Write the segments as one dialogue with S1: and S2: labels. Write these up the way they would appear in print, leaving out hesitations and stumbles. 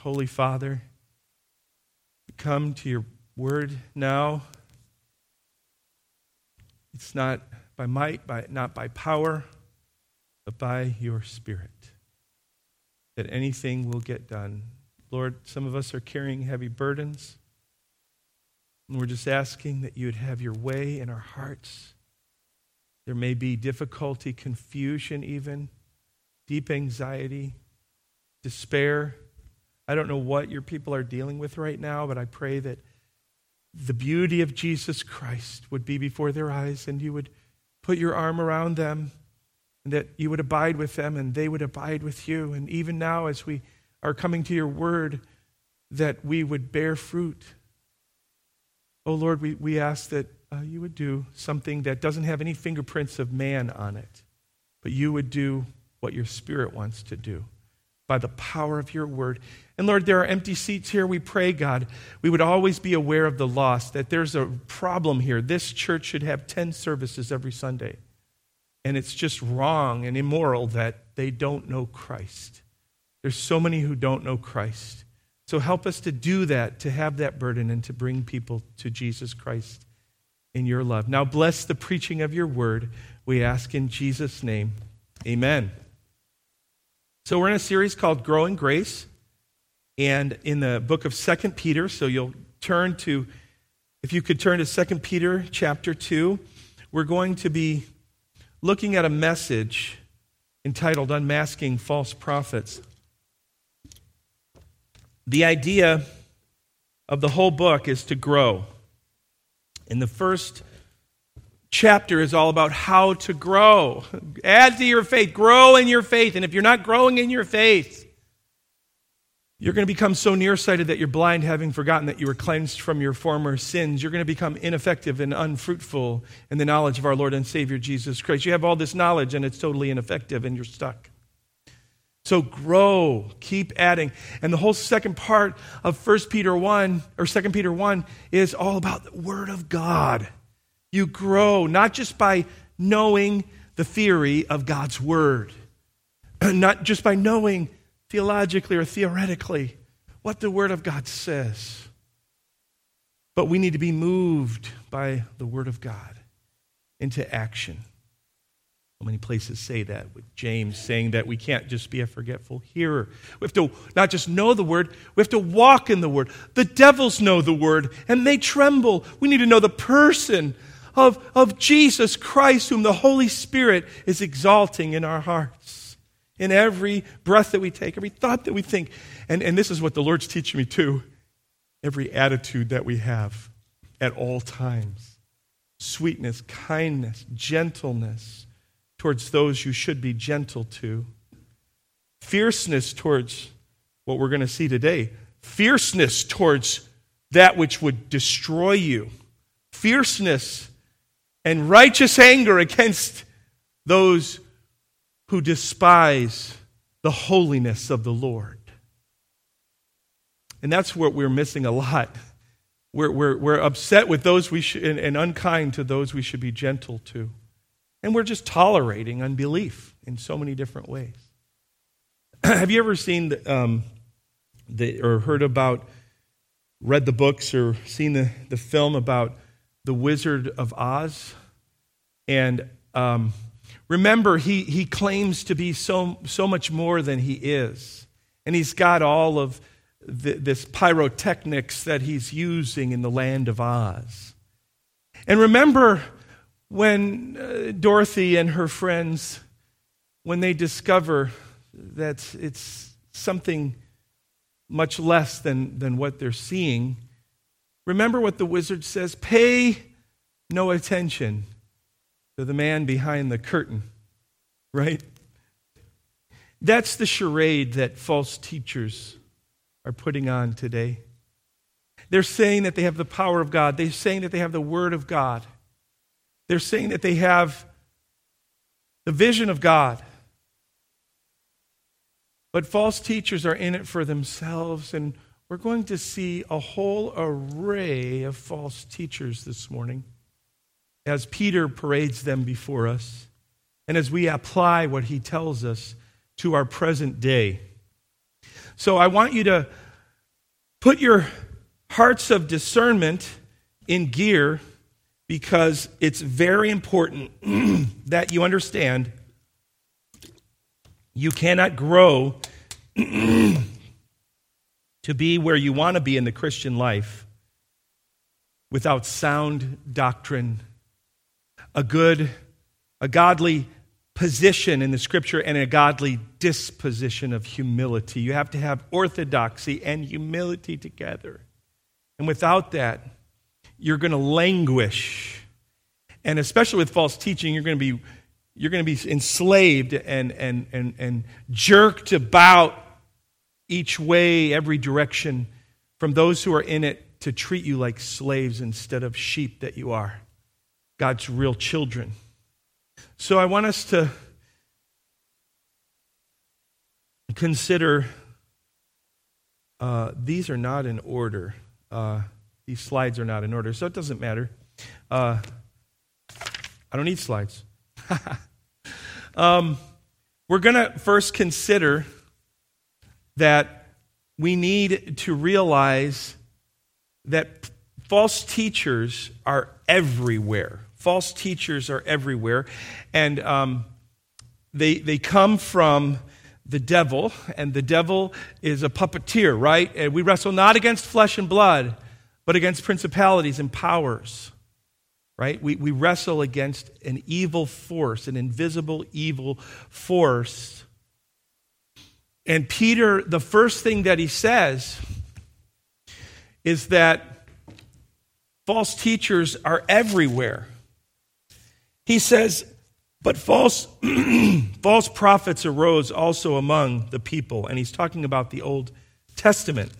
S1: Holy Father, we come to your word now. It's not by might, not by power, but by your Spirit that anything will get done. Lord, some of us are carrying heavy burdens, and we're just asking that you would have your way in our hearts. There may be difficulty, confusion even, deep anxiety, despair. I don't know what your people are dealing with right now, but I pray that the beauty of Jesus Christ would be before their eyes, and you would put your arm around them, and that you would abide with them, and they would abide with you. And even now, as we are coming to your word, that we would bear fruit. Oh Lord, we ask that you would do something that doesn't have any fingerprints of man on it, but you would do what your Spirit wants to do by the power of your word. And Lord, there are empty seats here. We pray, God, we would always be aware of the lost, that there's a problem here. This church should have 10 services every Sunday. And it's just wrong and immoral that they don't know Christ. There's so many who don't know Christ. So help us to do that, to have that burden, and to bring people to Jesus Christ in your love. Now bless the preaching of your word. We ask in Jesus' name. Amen. So we're in a series called Growing Grace, and in the book of 2 Peter, so you'll turn to, if you could turn to 2 Peter chapter 2, we're going to be looking at a message entitled Unmasking False Prophets. The idea of the whole book is to grow. And the first chapter is all about how to grow. Add to your faith, grow in your faith. And if you're not growing in your faith, you're going to become so nearsighted that you're blind, having forgotten that you were cleansed from your former sins. You're going to become ineffective and unfruitful in the knowledge of our Lord and Savior Jesus Christ. You have all this knowledge and it's totally ineffective and you're stuck. So grow, keep adding. And the whole second part of 1 Peter 1 or 2 Peter 1 is all about the Word of God. You grow not just by knowing the theory of God's Word, not just by knowing theologically or theoretically what the Word of God says, but we need to be moved by the Word of God into action. So many places say that, with James saying that we can't just be a forgetful hearer. We have to not just know the Word, we have to walk in the Word. The devils know the Word, and they tremble. We need to know the person of Jesus Christ, whom the Holy Spirit is exalting in our hearts. In every breath that we take, every thought that we think. And this is what the Lord's teaching me too. Every attitude that we have at all times. Sweetness, kindness, gentleness towards those you should be gentle to. Fierceness towards what we're going to see today. Fierceness towards that which would destroy you. Fierceness and righteous anger against those who despise the holiness of the Lord. And that's what we're missing a lot. We're upset with those we should, and unkind to those we should be gentle to. And we're just tolerating unbelief in so many different ways. Have you ever seen or heard about, read the books or seen the film about The Wizard of Oz? And remember, he claims to be so much more than he is. And he's got all of this pyrotechnics that he's using in the land of Oz. And remember when Dorothy and her friends, when they discover that it's something much less than what they're seeing, remember what the wizard says, pay no attention to the man behind the curtain, right? That's the charade that false teachers are putting on today. They're saying that they have the power of God. They're saying that they have the Word of God. They're saying that they have the vision of God. But false teachers are in it for themselves, and we're going to see a whole array of false teachers this morning as Peter parades them before us and as we apply what he tells us to our present day. So I want you to Put your hearts of discernment in gear, because it's very important that you understand you cannot grow to be where you want to be in the Christian life without sound doctrine, a godly position in the Scripture, and a godly disposition of humility. You have to have orthodoxy and humility together. And without that, you're going to languish. And especially with false teaching, you're going to be enslaved and jerked about each way, every direction, from those who are in it to treat you like slaves instead of sheep that you are, God's real children. So I want us to consider, these are not in order. These slides are not in order, so it doesn't matter. I don't need slides. We're going to first consider that we need to realize that false teachers are everywhere. False teachers are everywhere, and they come from the devil, and the devil is a puppeteer, right? And we wrestle not against flesh and blood, but against principalities and powers, right? We wrestle against an evil force, an invisible evil force. And Peter, the first thing that he says is that false teachers are everywhere. He says, but false prophets arose also among the people. And he's talking about the Old Testament.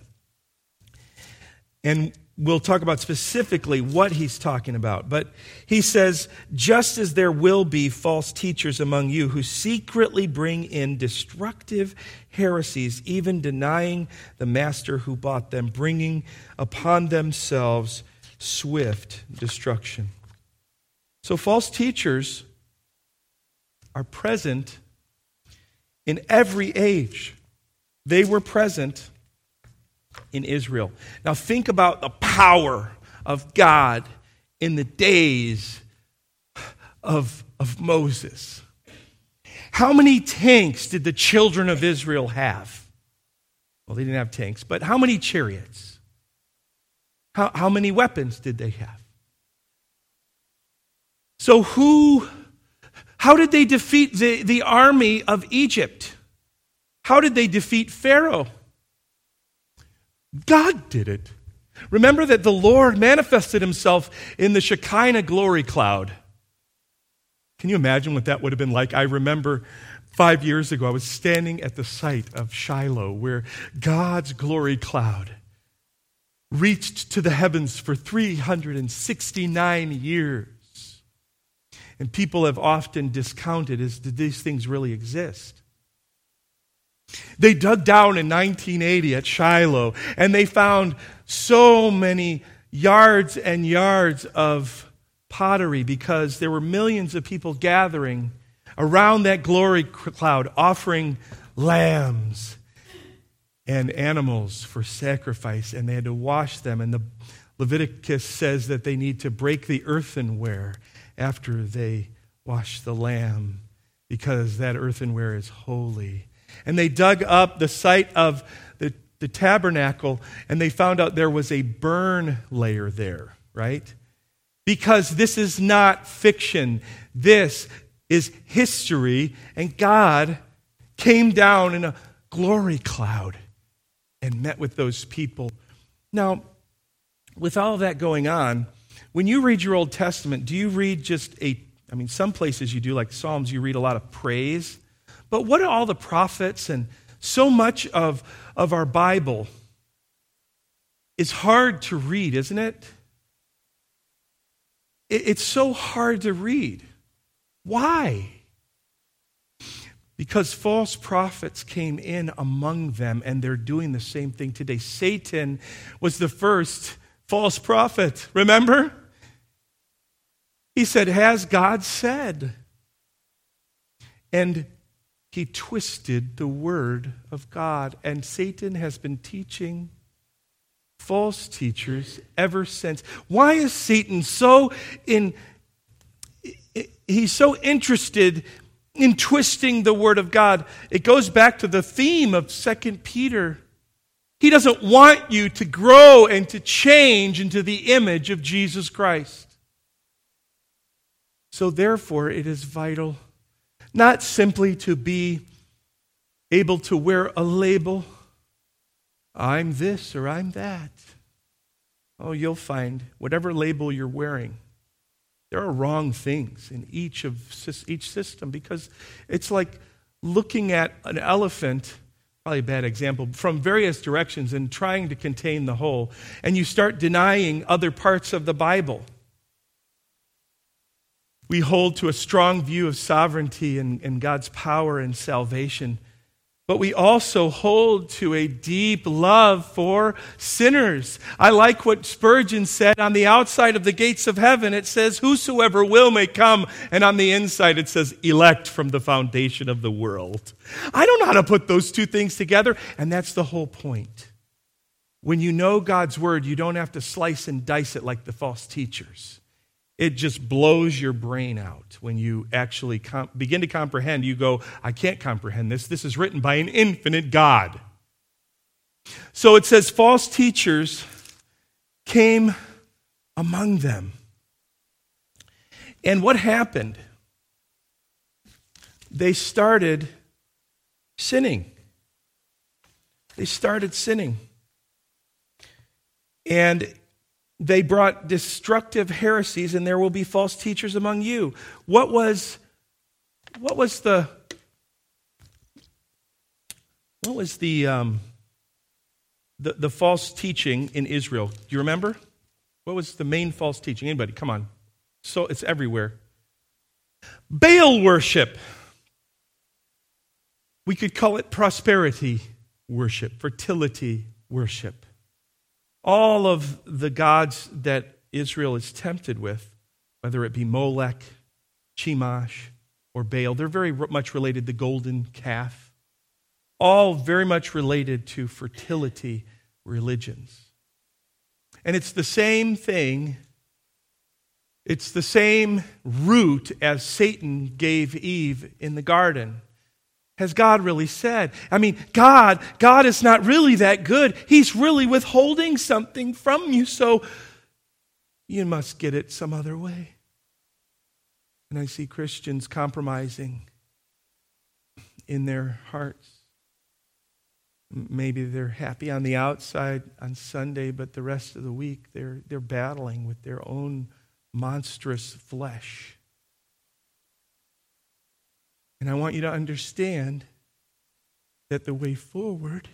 S1: And we'll talk about specifically what he's talking about. But he says, just as there will be false teachers among you who secretly bring in destructive heresies, even denying the master who bought them, bringing upon themselves swift destruction. So false teachers are present in every age. They were present in Israel. Now think about the power of God in the days of Moses. How many tanks did the children of Israel have? Well, they didn't have tanks, but how many chariots? How many weapons did they have? So how did they defeat the army of Egypt? How did they defeat Pharaoh? God did it. Remember that the Lord manifested himself in the Shekinah glory cloud. Can you imagine what that would have been like? I remember 5 years ago, I was standing at the site of Shiloh where God's glory cloud reached to the heavens for 369 years. And people have often discounted, did these things really exist? They dug down in 1980 at Shiloh, and they found so many yards and yards of pottery because there were millions of people gathering around that glory cloud, offering lambs and animals for sacrifice, and they had to wash them. And the Leviticus says that they need to break the earthenware after they wash the lamb, because that earthenware is holy. And they dug up the site of the tabernacle, and they found out there was a burn layer there, right? Because this is not fiction. This is history, and God came down in a glory cloud and met with those people. Now, with all of that going on, when you read your Old Testament, do you read some places you do, like Psalms, you read a lot of praise. But what are all the prophets and so much of our Bible is hard to read, isn't it? It's so hard to read. Why? Because false prophets came in among them, and they're doing the same thing today. Satan was the first false prophet, remember? He said, "Has God said?" And he twisted the word of God. And Satan has been teaching false teachers ever since. Why is Satan he's so interested in twisting the Word of God? It goes back to the theme of 2 Peter. He doesn't want you to grow and to change into the image of Jesus Christ. So therefore, it is vital not simply to be able to wear a label, I'm this or I'm that. Oh, you'll find whatever label you're wearing, there are wrong things in each system, because it's like looking at an elephant, probably a bad example, from various directions and trying to contain the whole, and you start denying other parts of the Bible. We hold to a strong view of sovereignty and God's power and salvation, but we also hold to a deep love for sinners. I like what Spurgeon said, on the outside of the gates of heaven, it says, whosoever will may come, and on the inside it says, elect from the foundation of the world. I don't know how to put those two things together, and that's the whole point. When you know God's word, you don't have to slice and dice it like the false teachers. It just blows your brain out when you actually begin to comprehend. You go, I can't comprehend this. This is written by an infinite God. So it says, false teachers came among them. And what happened? They started sinning. They started sinning. And they brought destructive heresies, and there will be false teachers among you. What was the false teaching in Israel? Do you remember? What was the main false teaching? Anybody? Come on. So it's everywhere. Baal worship. We could call it prosperity worship, fertility worship. All of the gods that Israel is tempted with, whether it be Molech, Chemosh, or Baal, they're very much related, the golden calf, all very much related to fertility religions. And it's the same thing, it's the same root as Satan gave Eve in the garden. Has God really said? I mean, God is not really that good. He's really withholding something from you, so you must get it some other way. And I see Christians compromising in their hearts. Maybe they're happy on the outside on Sunday, but the rest of the week they're battling with their own monstrous flesh. And I want you to understand that the way forward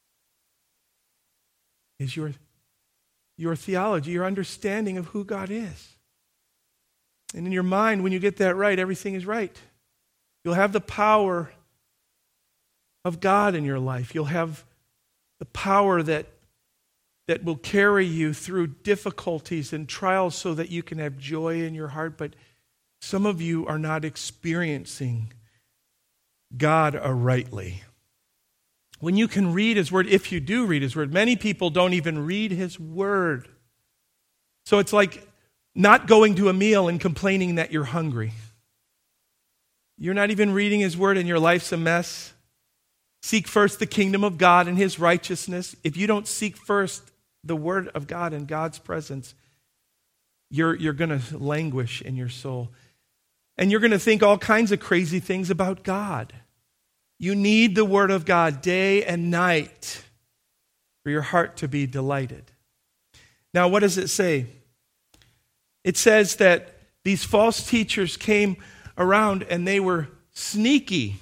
S1: is your theology, your understanding of who God is. And in your mind, when you get that right, everything is right. You'll have the power of God in your life. You'll have the power that will carry you through difficulties and trials so that you can have joy in your heart. But some of you are not experiencing God rightly. When you can read His Word, if you do read His Word, many people don't even read His Word. So it's like not going to a meal and complaining that you're hungry. You're not even reading His Word and your life's a mess. Seek first the kingdom of God and His righteousness. If you don't seek first the Word of God and God's presence, you're going to languish in your soul. And you're going to think all kinds of crazy things about God. You need the Word of God day and night for your heart to be delighted. Now, what does it say? It says that these false teachers came around and they were sneaky.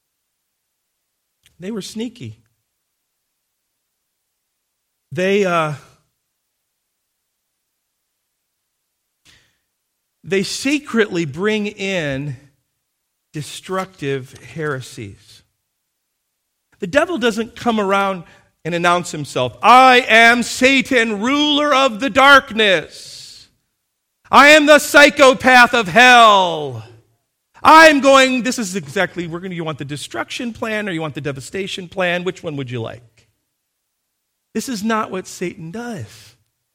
S1: They were sneaky. They secretly bring in destructive heresies. The devil doesn't come around and announce himself. I am Satan, ruler of the darkness. I am the psychopath of hell. This is exactly, you want the destruction plan or you want the devastation plan? Which one would you like? This is not what Satan does.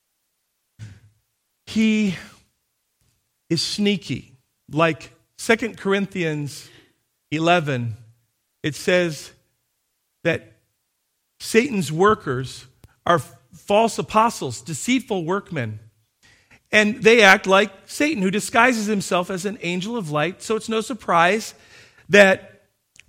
S1: He is sneaky. Like 2 Corinthians 11, it says that Satan's workers are false apostles, deceitful workmen. And they act like Satan, who disguises himself as an angel of light. So it's no surprise that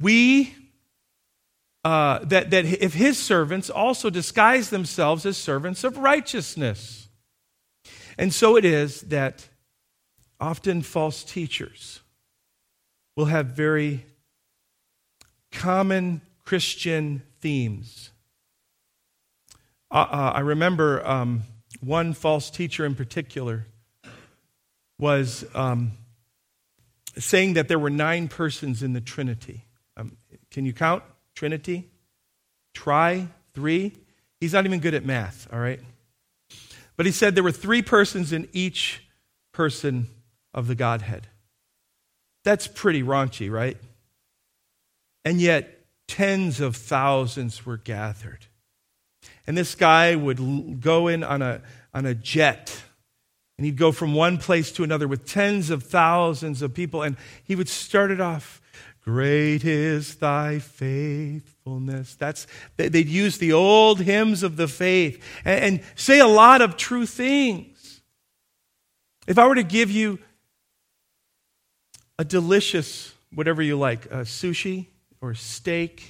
S1: that if his servants also disguise themselves as servants of righteousness. And so it is that often false teachers will have very common Christian themes. I remember one false teacher in particular was saying that there were 9 persons in the Trinity. Can you count Trinity? Try, 3? He's not even good at math, all right? But he said there were 3 persons in each person of the Godhead. That's pretty raunchy, right? And yet, tens of thousands were gathered. And this guy would go in on a jet, and he'd go from one place to another with tens of thousands of people, and he would start it off, "Great is thy faithfulness." They'd use the old hymns of the faith and say a lot of true things. If I were to give you a delicious, whatever you like, sushi or steak,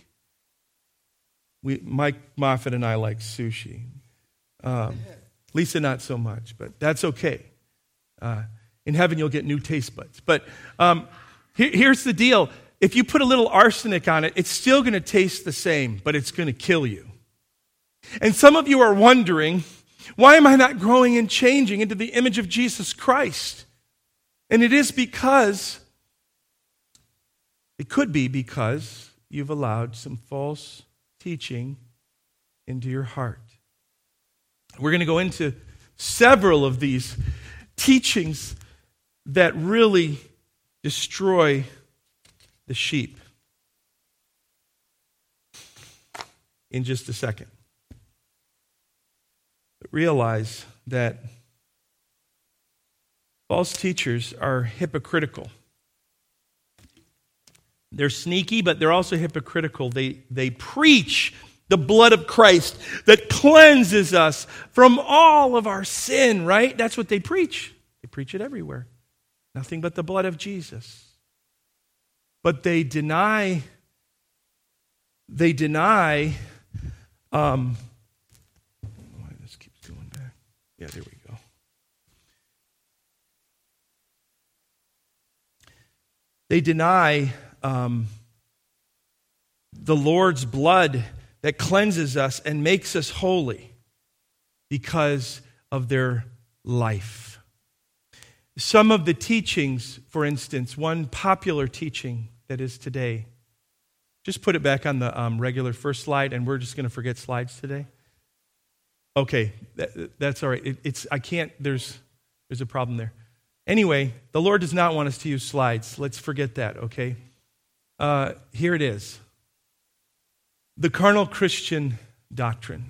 S1: Mike Moffitt and I like sushi. Lisa, not so much, but that's okay. In heaven, you'll get new taste buds. But here's the deal. If you put a little arsenic on it, it's still going to taste the same, but it's going to kill you. And some of you are wondering, why am I not growing and changing into the image of Jesus Christ? And it is because, it could be because you've allowed some false teaching into your heart. We're going to go into several of these teachings that really destroy the sheep in just a second. But realize that false teachers are hypocritical. They're sneaky, but they're also hypocritical. They preach the blood of Christ that cleanses us from all of our sin, right? That's what they preach. They preach it everywhere. Nothing but the blood of Jesus. But they deny why this keeps going back. Yeah, there we go. They deny the Lord's blood that cleanses us and makes us holy because of their life. Some of the teachings, for instance, one popular teaching that is today, just put it back on the regular first slide, and we're just going to forget slides today. Okay, that's all right. There's a problem there. Anyway, the Lord does not want us to use slides. Let's forget that, okay? Here it is. The carnal Christian doctrine.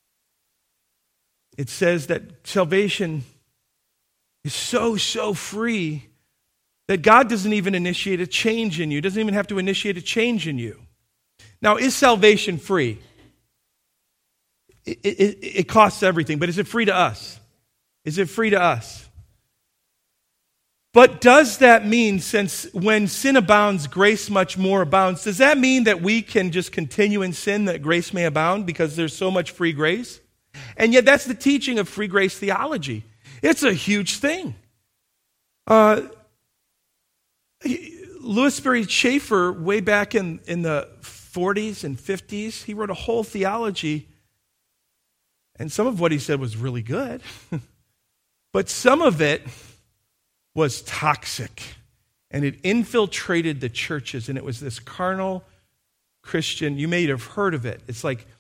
S1: It says that salvation is so free that God doesn't even initiate a change in you, doesn't even have to initiate a change in you. Now, is salvation free? It costs everything, but is it free to us? Is it free to us? But does that mean, since when sin abounds, grace much more abounds, does that mean that we can just continue in sin that grace may abound because there's so much free grace? And yet that's the teaching of free grace theology. It's a huge thing. Louis Sperry Chafer, way back in the 40s and 50s, he wrote a whole theology, and some of what he said was really good, but some of it was toxic, and it infiltrated the churches, and it was this carnal Christian. You may have heard of it. It's like,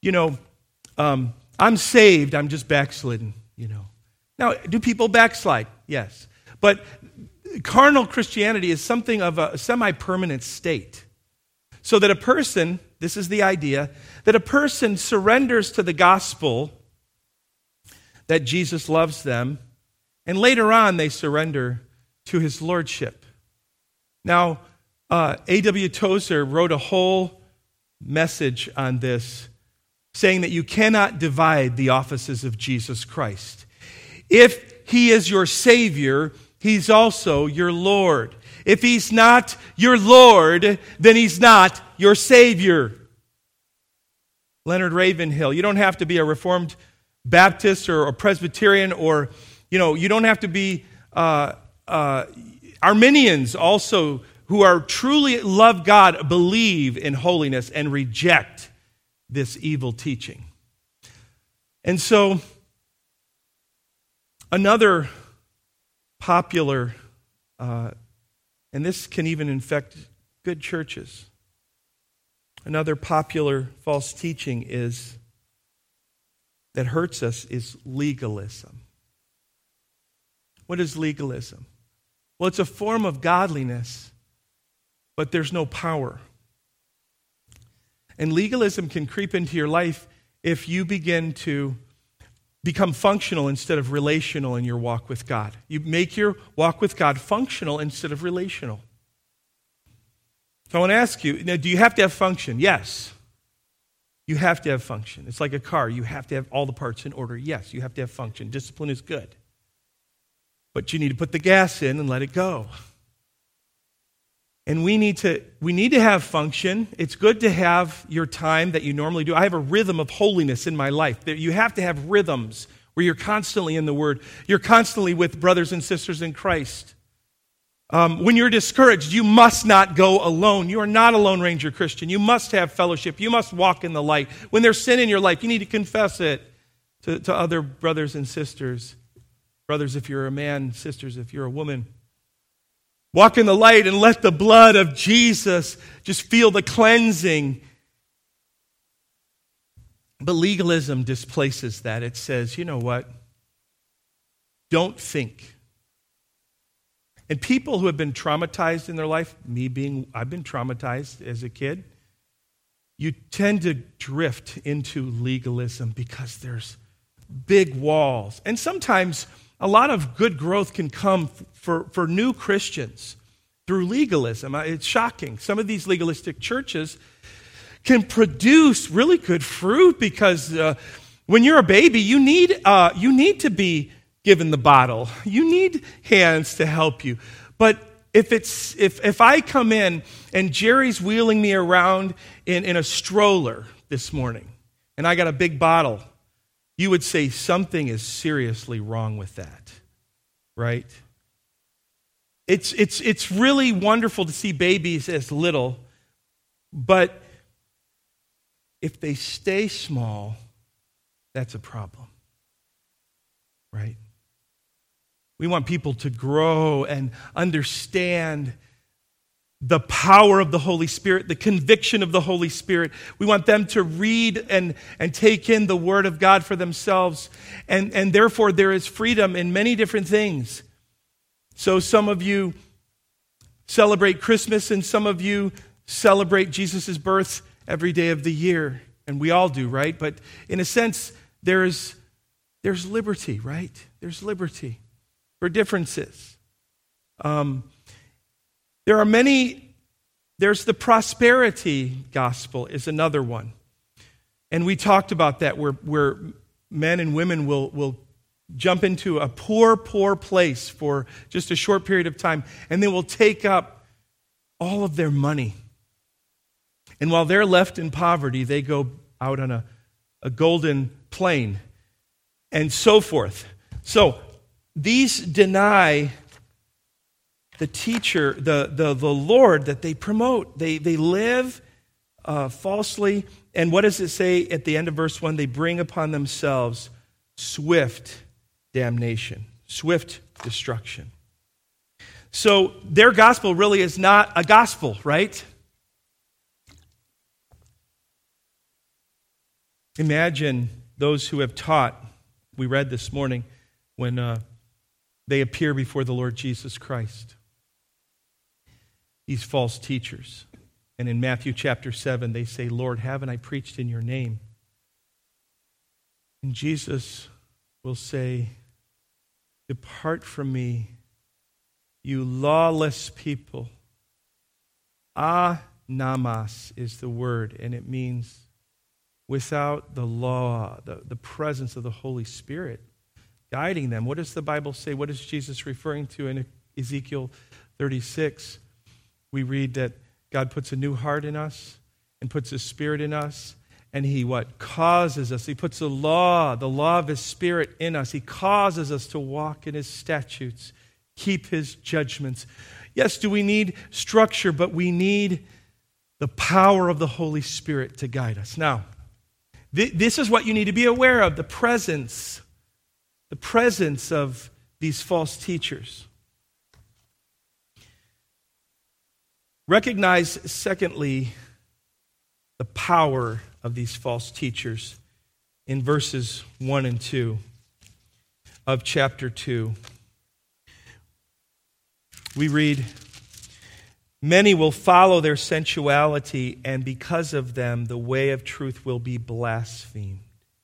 S1: I'm saved, I'm just backslidden, Now, do people backslide? Yes. But carnal Christianity is something of a semi-permanent state. So that a person this is the idea, that a person surrenders to the gospel that Jesus loves them, and later on they surrender to his lordship. Now, A.W. Tozer wrote a whole message on this, saying that you cannot divide the offices of Jesus Christ. If he is your Savior, he's also your Lord. If he's not your Lord, then he's not your Savior. Leonard Ravenhill, you don't have to be a Reformed Baptist or a Presbyterian, or, you don't have to be Arminians also, who are truly love God, believe in holiness and reject this evil teaching. And so, another popular, and this can even infect good churches, another popular false teaching that hurts us is legalism. What is legalism? Well, it's a form of godliness, but there's no power. And legalism can creep into your life if you begin to become functional instead of relational in your walk with God. You make your walk with God functional instead of relational. So I want to ask you, now, do you have to have function? Yes. You have to have function. It's like a car. You have to have all the parts in order. Yes, you have to have function. Discipline is good. But you need to put the gas in and let it go. And we need to have function. It's good to have your time that you normally do. I have a rhythm of holiness in my life. You have to have rhythms where you're constantly in the Word. You're constantly with brothers and sisters in Christ. When you're discouraged, you must not go alone. You are not a Lone Ranger Christian. You must have fellowship. You must walk in the light. When there's sin in your life, you need to confess it to other brothers and sisters. Brothers, if you're a man, sisters, if you're a woman. Walk in the light and let the blood of Jesus just feel the cleansing. But legalism displaces that. It says, you know what? Don't think. And people who have been traumatized in their life, I've been traumatized as a kid, you tend to drift into legalism because there's big walls. And sometimes a lot of good growth can come for new Christians through legalism. It's shocking. Some of these legalistic churches can produce really good fruit because when you're a baby, you need to be given the bottle. You need hands to help you. But if I come in and Jerry's wheeling me around in a stroller this morning, and I got a big bottle, you would say something is seriously wrong with that, right? It's really wonderful to see babies as little, but if they stay small, that's a problem, right? We want people to grow and understand the power of the Holy Spirit, the conviction of the Holy Spirit. We want them to read and take in the Word of God for themselves. And therefore, there is freedom in many different things. So some of you celebrate Christmas and some of you celebrate Jesus' birth every day of the year. And we all do, right? But in a sense, there's liberty, right? There's liberty for differences. There's the prosperity gospel is another one. And we talked about that where men and women will jump into a poor place for just a short period of time, and they will take up all of their money. And while they're left in poverty, they go out on a golden plane and so forth. So these deny the teacher, the Lord that they promote. They live falsely. And what does it say at the end of verse 1? They bring upon themselves swift damnation, swift destruction. So their gospel really is not a gospel, right? Imagine those who have taught, we read this morning, when they appear before the Lord Jesus Christ. These false teachers. And in Matthew chapter 7, they say, Lord, haven't I preached in your name? And Jesus will say, depart from me, you lawless people. Anamas is the word, and it means without the law, the presence of the Holy Spirit guiding them. What does the Bible say? What is Jesus referring to in Ezekiel 36? We read that God puts a new heart in us and puts His Spirit in us. And He what? Causes us. He puts the law of His Spirit in us. He causes us to walk in His statutes, keep His judgments. Yes, do we need structure, but we need the power of the Holy Spirit to guide us. Now, this is what you need to be aware of, the presence of these false teachers. Recognize, secondly, the power of these false teachers in verses 1 and 2 of chapter 2. We read, many will follow their sensuality, and because of them, the way of truth will be blasphemed.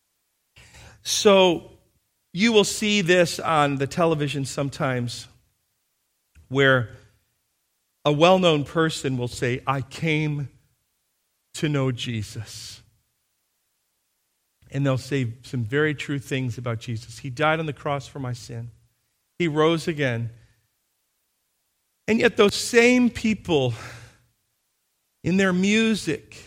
S1: So, you will see this on the television sometimes, where a well-known person will say, I came to know Jesus. And they'll say some very true things about Jesus. He died on the cross for my sin. He rose again. And yet those same people, in their music,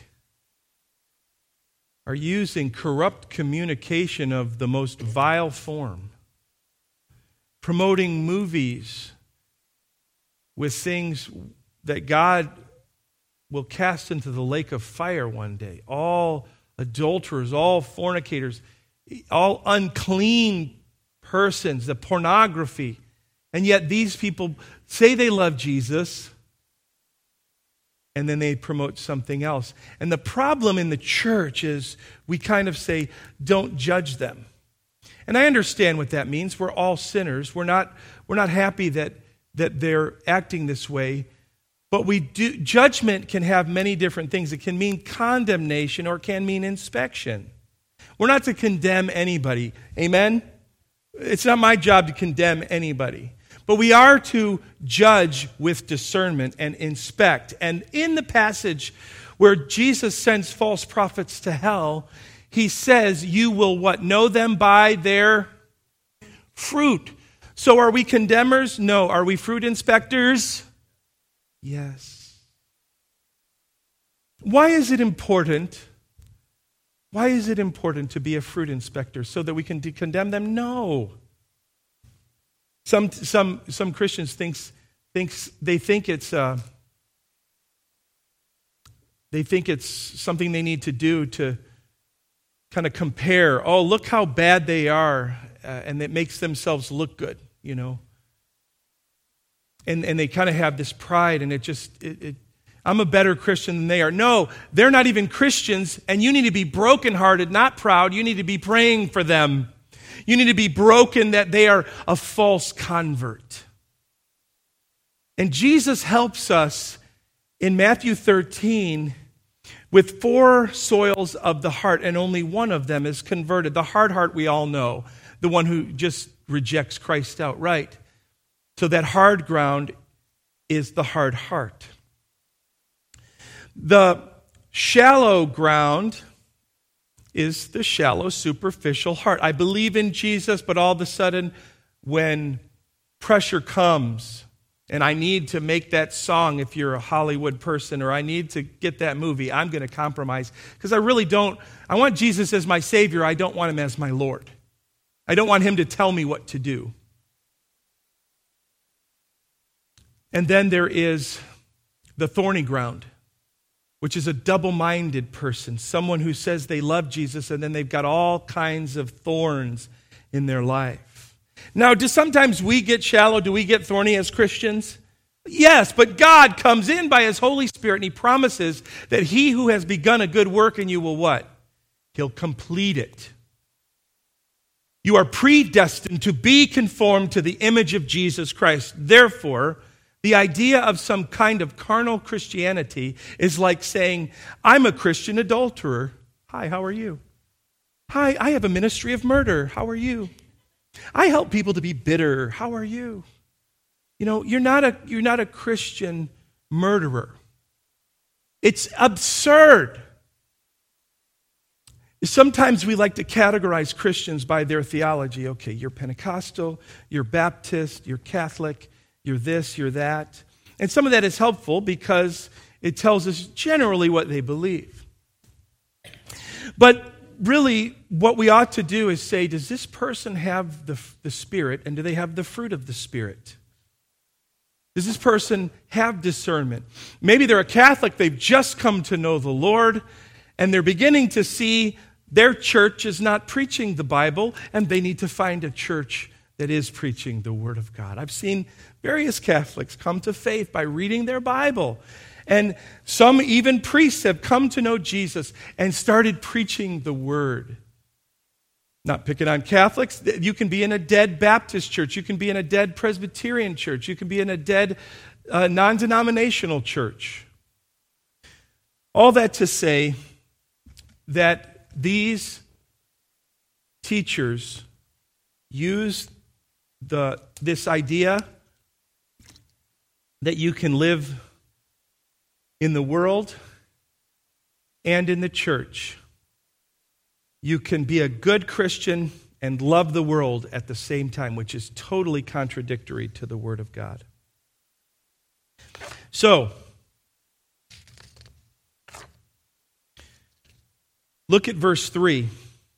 S1: are using corrupt communication of the most vile form, promoting movies with things that God will cast into the lake of fire one day. All adulterers, all fornicators, all unclean persons, the pornography. And yet these people say they love Jesus, and then they promote something else. And the problem in the church is we kind of say, don't judge them. And I understand what that means. We're all sinners. We're not happy that they're acting this way. But judgment can have many different things. It can mean condemnation or it can mean inspection. We're not to condemn anybody. Amen? It's not my job to condemn anybody. But we are to judge with discernment and inspect. And in the passage where Jesus sends false prophets to hell, He says, you will what? Know them by their fruit. So are we condemners? No. Are we fruit inspectors? Yes. Why is it important? Why is it important to be a fruit inspector? So that we can condemn them? No. Some Christians think it's something they need to do to kind of compare. Oh, look how bad they are, and it makes themselves look good, you know. And they kind of have this pride, and I'm a better Christian than they are. No, they're not even Christians, and you need to be brokenhearted, not proud. You need to be praying for them. You need to be broken that they are a false convert. And Jesus helps us in Matthew 13 with 4 soils of the heart, and only one of them is converted. The hard heart we all know, the one who just rejects Christ outright. So that hard ground is the hard heart. The shallow ground is the shallow, superficial heart. I believe in Jesus, but all of a sudden, when pressure comes, and I need to make that song if you're a Hollywood person, or I need to get that movie, I'm going to compromise. Because I want Jesus as my Savior, I don't want Him as my Lord. I don't want Him to tell me what to do. And then there is the thorny ground, which is a double-minded person, someone who says they love Jesus and then they've got all kinds of thorns in their life. Now, do sometimes we get shallow? Do we get thorny as Christians? Yes, but God comes in by His Holy Spirit and He promises that He who has begun a good work in you will what? He'll complete it. You are predestined to be conformed to the image of Jesus Christ. Therefore, The idea of some kind of carnal Christianity is like saying, I'm a Christian adulterer. Hi, how are you? Hi, I have a ministry of murder. How are you? I help people to be bitter. How are you? You know, you're not a Christian murderer. It's absurd. Sometimes we like to categorize Christians by their theology. Okay, you're Pentecostal, you're Baptist, you're Catholic, you're this, you're that. And some of that is helpful because it tells us generally what they believe. But really, what we ought to do is say, does this person have the Spirit, and do they have the fruit of the Spirit? Does this person have discernment? Maybe they're a Catholic, they've just come to know the Lord, and they're beginning to see their church is not preaching the Bible, and they need to find a church that is preaching the Word of God. I've seen various Catholics come to faith by reading their Bible. And some, even priests, have come to know Jesus and started preaching the Word. Not picking on Catholics. You can be in a dead Baptist church. You can be in a dead Presbyterian church. You can be in a dead non-denominational church. All that to say that these teachers use this idea that you can live in the world and in the church. You can be a good Christian and love the world at the same time, which is totally contradictory to the Word of God. So, look at verse 3.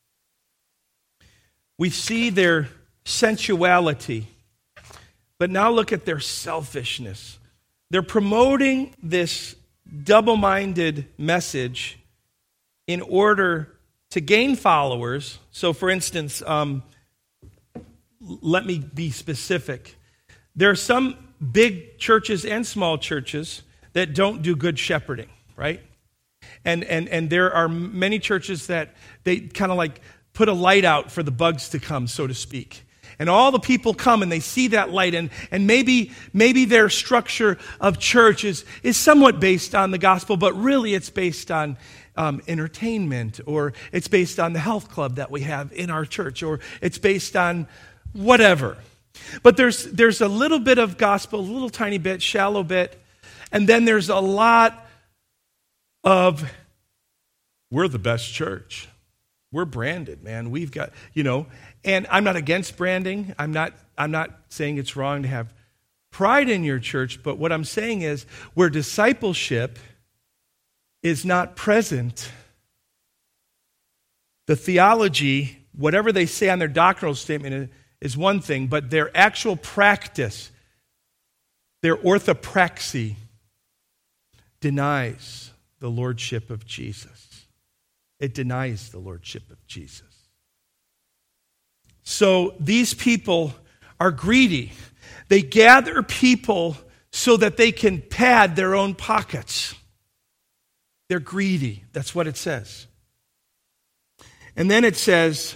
S1: We see their sensuality, but now look at their selfishness. They're promoting this double-minded message in order to gain followers. So, for instance, let me be specific. There are some big churches and small churches that don't do good shepherding, right? And there are many churches that they kind of like put a light out for the bugs to come, so to speak. And all the people come and they see that light, and maybe their structure of church is somewhat based on the gospel, but really it's based on entertainment, or it's based on the health club that we have in our church, or it's based on whatever. But there's a little bit of gospel, a little tiny bit, shallow bit, and then there's a lot of, we're the best church. We're branded, man. We've got, and I'm not against branding. I'm not saying it's wrong to have pride in your church, but what I'm saying is where discipleship is not present, the theology, whatever they say on their doctrinal statement is one thing, but their actual practice, their orthopraxy, denies the lordship of Jesus. It denies the lordship of Jesus. So these people are greedy. They gather people so that they can pad their own pockets. They're greedy. That's what it says. And then it says,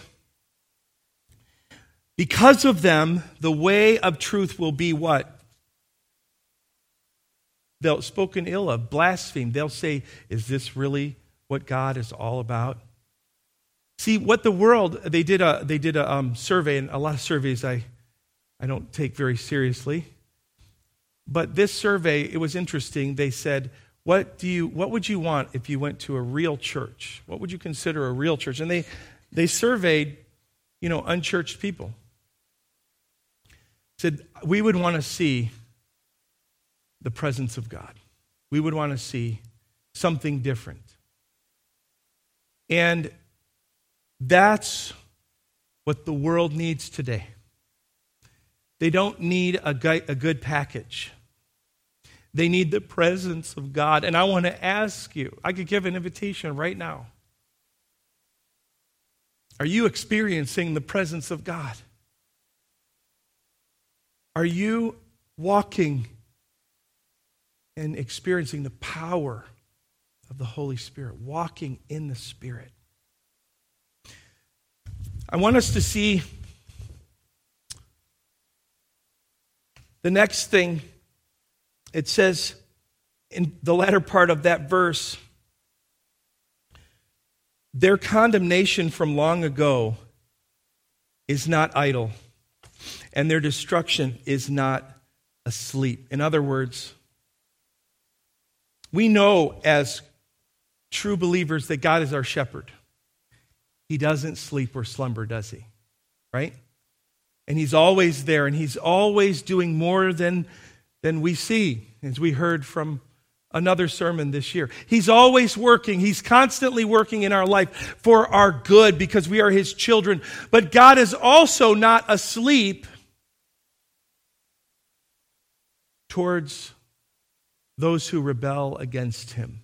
S1: because of them, the way of truth will be what? They'll spoken ill of, blasphemed. They'll say, is this really what God is all about? See, what the world, they did a survey, and a lot of surveys I don't take very seriously. But this survey, it was interesting. They said, what would you want if you went to a real church? What would you consider a real church? And they surveyed, unchurched people. Said, we would want to see the presence of God. We would want to see something different. And that's what the world needs today. They don't need a good package. They need the presence of God. And I want to ask you, I could give an invitation right now. Are you experiencing the presence of God? Are you walking and experiencing the power of the Holy Spirit, walking in the Spirit? I want us to see the next thing it says in the latter part of that verse, their condemnation from long ago is not idle, and their destruction is not asleep. In other words, we know as true believers that God is our shepherd. He doesn't sleep or slumber, does he? Right? And he's always there, and he's always doing more than we see, as we heard from another sermon this year. He's always working. He's constantly working in our life for our good because we are his children. But God is also not asleep towards those who rebel against him.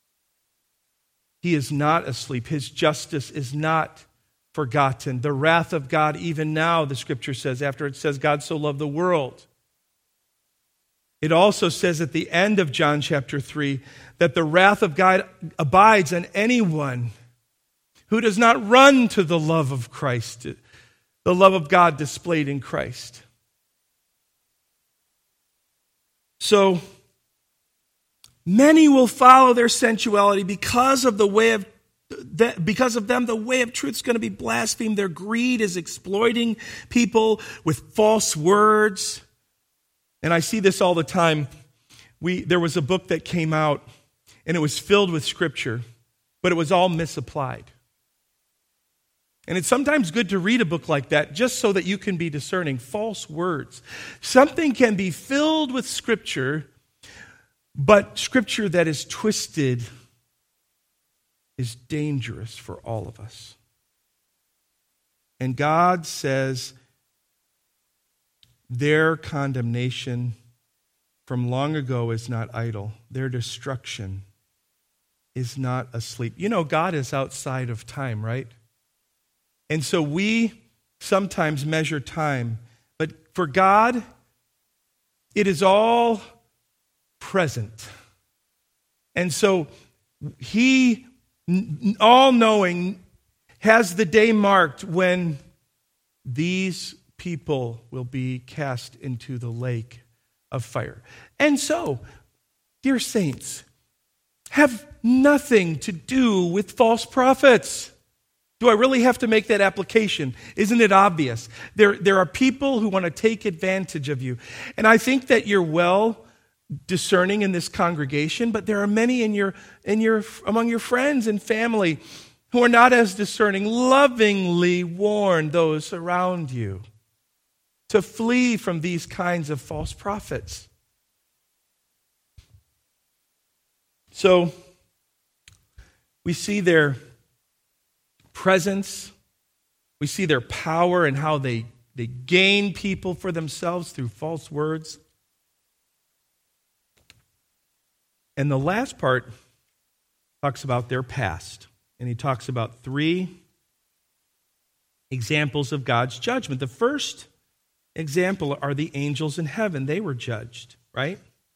S1: He is not asleep. His justice is not forgotten. The wrath of God, even now, the scripture says, after it says God so loved the world. It also says at the end of John chapter 3 that the wrath of God abides on anyone who does not run to the love of Christ, the love of God displayed in Christ. So, many will follow their sensuality because of them, the way of truth is going to be blasphemed. Their greed is exploiting people with false words. And I see this all the time. There was a book that came out, and it was filled with scripture, but it was all misapplied. And it's sometimes good to read a book like that just so that you can be discerning false words. Something can be filled with scripture, but scripture that is twisted is dangerous for all of us. And God says their condemnation from long ago is not idle. Their destruction is not asleep. You know, God is outside of time, right? And so we sometimes measure time, but for God, it is all present. And so he, all-knowing, has the day marked when these people will be cast into the lake of fire. And so, dear saints, have nothing to do with false prophets. Do I really have to make that application? Isn't it obvious? There are people who want to take advantage of you. And I think that you're well discerning in this congregation, but there are many among your friends and family who are not as discerning. Lovingly warn those around you to flee from these kinds of false prophets. So, we see their presence, we see their power and how they gain people for themselves through false words. And the last part talks about their past. And he talks about 3 examples of God's judgment. The first example are the angels in heaven. They were judged, right?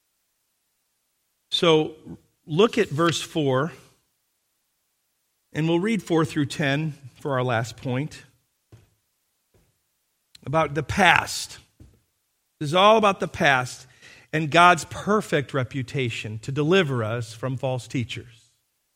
S1: So look at verse 4. And we'll read 4 through 10 for our last point. About the past. This is all about the past and God's perfect reputation to deliver us from false teachers.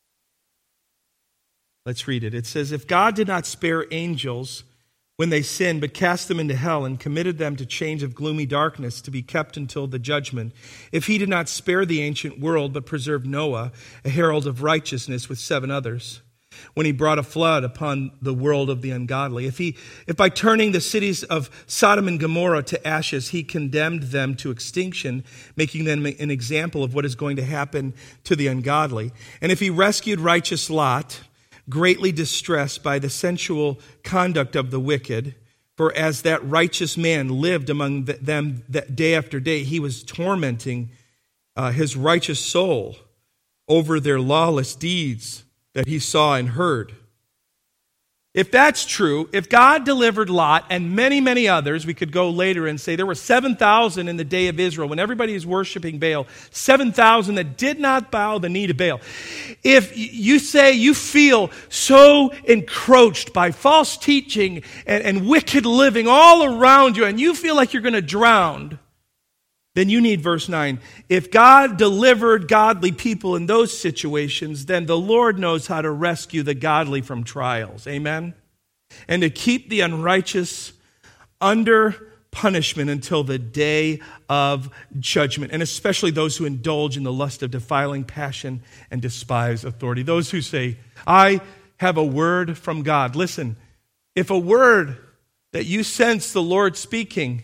S1: Let's read it. It says, "If God did not spare angels when they sinned, but cast them into hell and committed them to chains of gloomy darkness to be kept until the judgment, if he did not spare the ancient world, but preserved Noah, a herald of righteousness, with 7 others, when he brought a flood upon the world of the ungodly. If by turning the cities of Sodom and Gomorrah to ashes, he condemned them to extinction, making them an example of what is going to happen to the ungodly. And if he rescued righteous Lot, greatly distressed by the sensual conduct of the wicked, for as that righteous man lived among them that day after day, he was tormenting his righteous soul over their lawless deeds that he saw and heard. If that's true, if God delivered Lot and many, many others, we could go later and say there were 7,000 in the day of Israel when everybody is worshiping Baal, 7,000 that did not bow the knee to Baal. If you say you feel so encroached by false teaching and wicked living all around you and you feel like you're going to drown, then you need verse 9. If God delivered godly people in those situations, then the Lord knows how to rescue the godly from trials. Amen? And to keep the unrighteous under punishment until the day of judgment, and especially those who indulge in the lust of defiling passion and despise authority. Those who say, I have a word from God. Listen, if a word that you sense the Lord speaking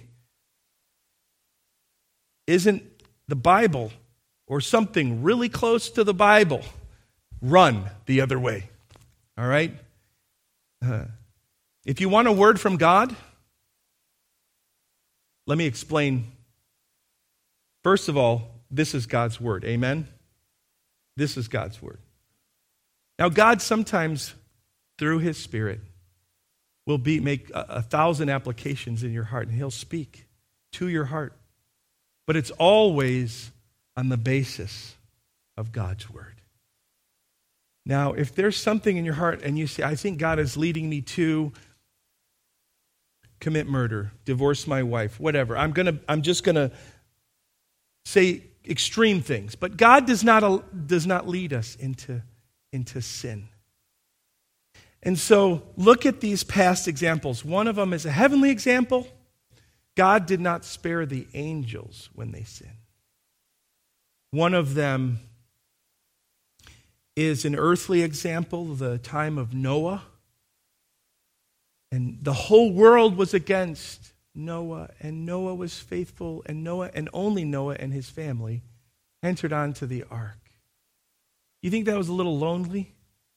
S1: isn't the Bible or something really close to the Bible, run the other way. All right? If you want a word from God, let me explain. First of all, this is God's word. Amen? This is God's word. Now, God sometimes, through his Spirit, will make 1,000 applications in your heart, and he'll speak to your heart. But it's always on the basis of God's word. Now, if there's something in your heart and you say, I think God is leading me to commit murder, divorce my wife, whatever. I'm just gonna say extreme things. But God does not lead us into sin. And so look at these past examples. One of them is a heavenly example. God did not spare the angels when they sinned. One of them is an earthly example, the time of Noah. And the whole world was against Noah, and Noah was faithful, and only Noah and his family entered onto the ark. You think that was a little lonely?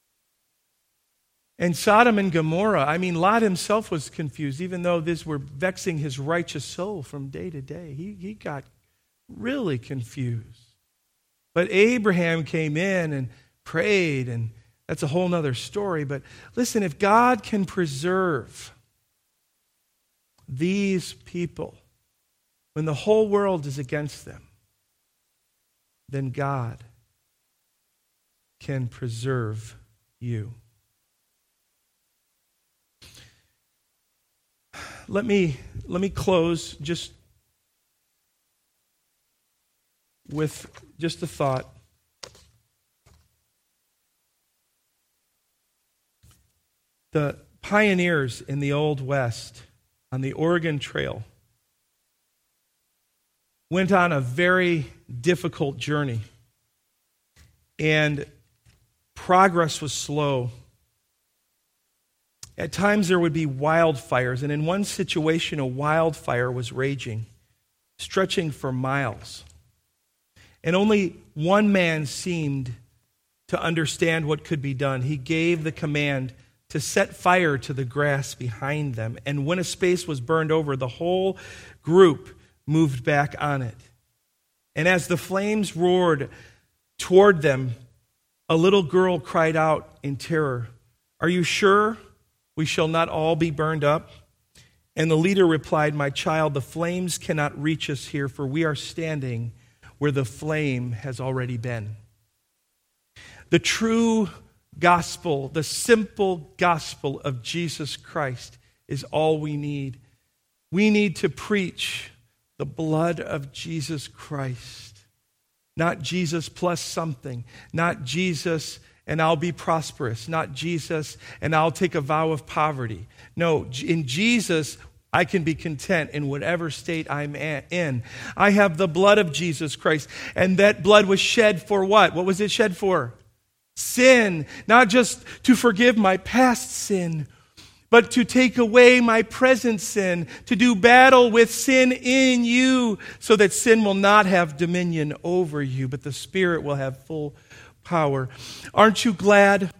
S1: And Sodom and Gomorrah, Lot himself was confused, even though these were vexing his righteous soul from day to day. He got really confused. But Abraham came in and prayed, and that's a whole other story. But listen, if God can preserve these people when the whole world is against them, then God can preserve you. Let me close just with just a thought. The pioneers in the Old West on the Oregon Trail went on a very difficult journey, and progress was slow. At times there would be wildfires, and in one situation a wildfire was raging, stretching for miles. And only one man seemed to understand what could be done. He gave the command to set fire to the grass behind them. And when a space was burned over, the whole group moved back on it. And as the flames roared toward them, a little girl cried out in terror, "Are you sure we shall not all be burned up?" And the leader replied, "My child, the flames cannot reach us here, for we are standing where the flame has already been." The true gospel, the simple gospel of Jesus Christ is all we need. We need to preach the blood of Jesus Christ. Not Jesus plus something. Not Jesus and I'll be prosperous. Not Jesus and I'll take a vow of poverty. No, in Jesus, I can be content in whatever state I'm in. I have the blood of Jesus Christ. And that blood was shed for what? What was it shed for? Sin. Not just to forgive my past sin, but to take away my present sin, to do battle with sin in you so that sin will not have dominion over you, but the Spirit will have full power. Aren't you glad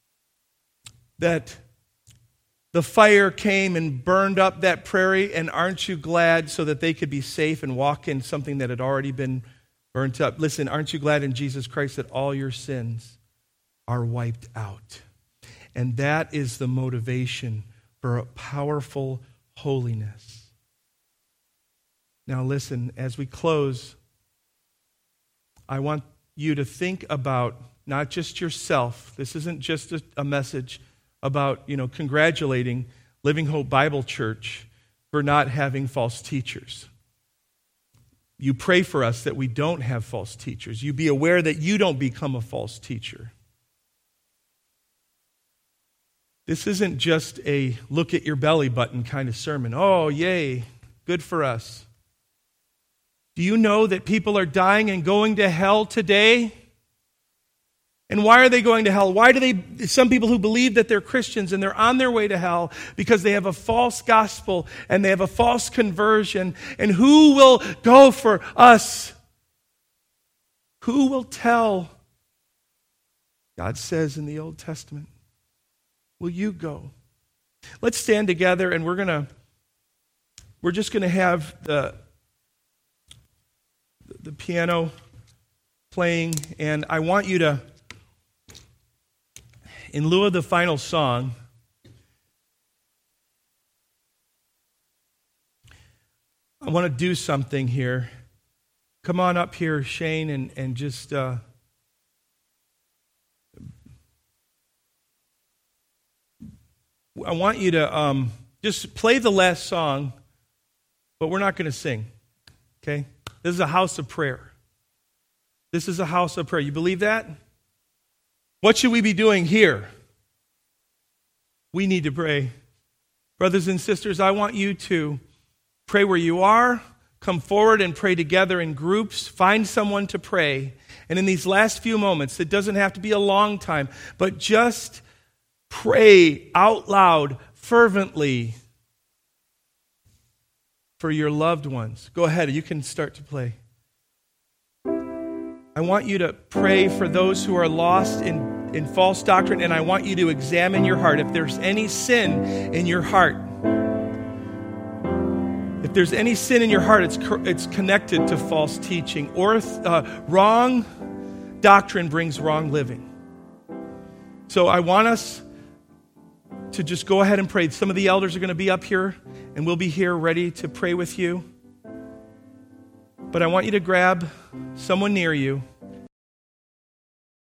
S1: that the fire came and burned up that prairie? And aren't you glad so that they could be safe and walk in something that had already been burnt up? Listen, aren't you glad in Jesus Christ that all your sins are wiped out? And that is the motivation for a powerful holiness. Now listen, as we close, I want you to think about not just yourself. This isn't just a message about, congratulating Living Hope Bible Church for not having false teachers. you pray for us that we don't have false teachers. You be aware that you don't become a false teacher. This isn't just a look at your belly button kind of sermon. Oh, yay, good for us. Do you know that people are dying and going to hell today? And why are they going to hell? Some people who believe that they're Christians and they're on their way to hell because they have a false gospel and they have a false conversion. And who will go for us? Who will tell? God says in the Old Testament, will you go? Let's stand together and we're just going to have the piano playing, and I want you to, in lieu of the final song, I want to do something here. Come on up here, Shane, and just I want you to just play the last song, but we're not going to sing, okay? This is a house of prayer. This is a house of prayer. You believe that? What should we be doing here? We need to pray. Brothers and sisters, I want you to pray where you are. Come forward and pray together in groups. Find someone to pray. And in these last few moments, it doesn't have to be a long time, but just pray out loud, fervently, for your loved ones. Go ahead, you can start to play. I want you to pray for those who are lost in false doctrine, and I want you to examine your heart. If there's any sin in your heart, if there's any sin in your heart, it's connected to false teaching, or wrong doctrine brings wrong living. So I want us to just go ahead and pray. Some of the elders are going to be up here, and we'll be here ready to pray with you. But I want you to grab someone near you